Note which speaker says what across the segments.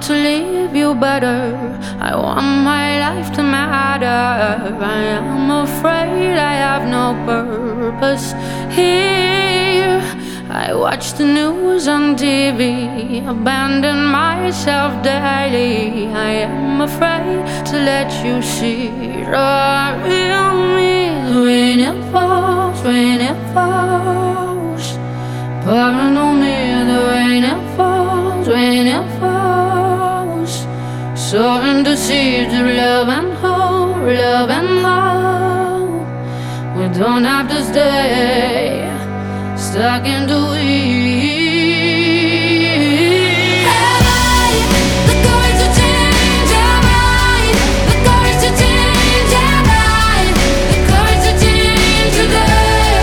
Speaker 1: want to leave you better. I want my life to matter. I am afraid I have no purpose here. I watch the news on TV, abandon myself daily. I am afraid to let you see the real me. When it falls, when it falls, pouring on me, the rain it falls, when it falls, sowing the seeds of love and hope, love and hope. We don't have to stay stuck in the weeds. Have I the courage to change? Have I the courage to change? Have I the courage to change today?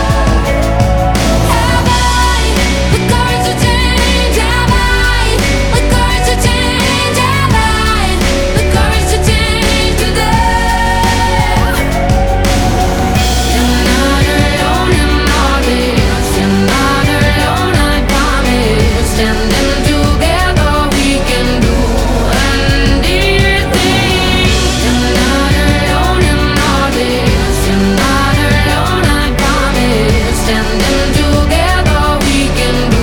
Speaker 1: Have I the courage to change? Have I the courage to change? Have I the courage to change today? You're not alone in all this. You're not alone, I promise. Standing together, we can do anything. You're not alone in all this. You're not alone, I promise. Standing together, we can do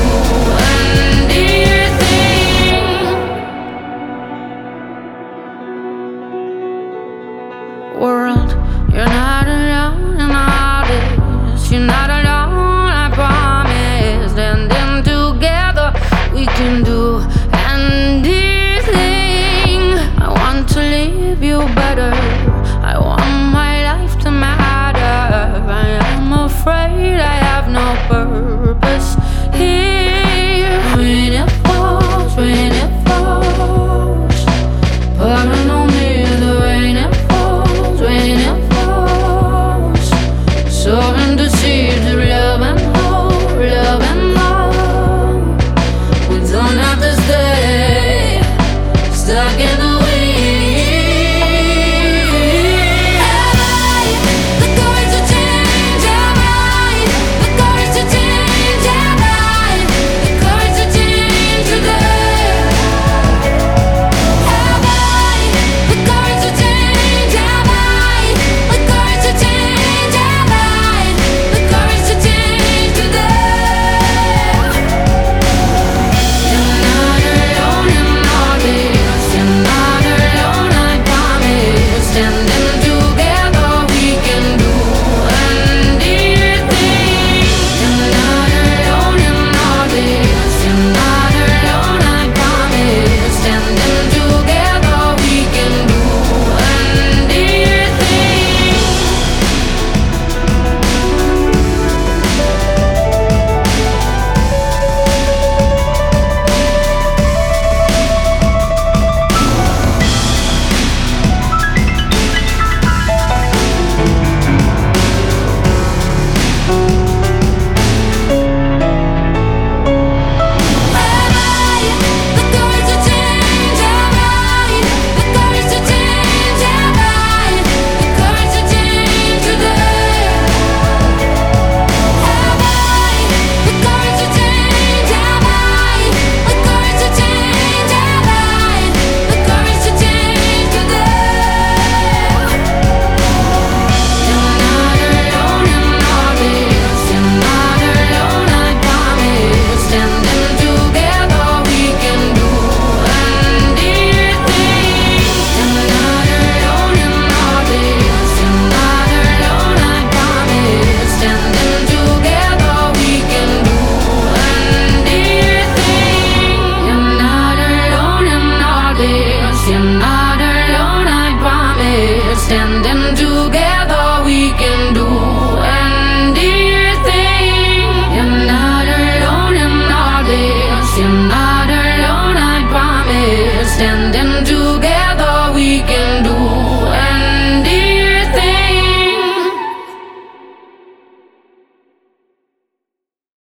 Speaker 1: anything. World, you're not alone in all this. You're not alone, I promise. Standing together, we can do anything. I want to leave you better. I want my life to matter. I am afraid I have no purpose here. When it falls, pouring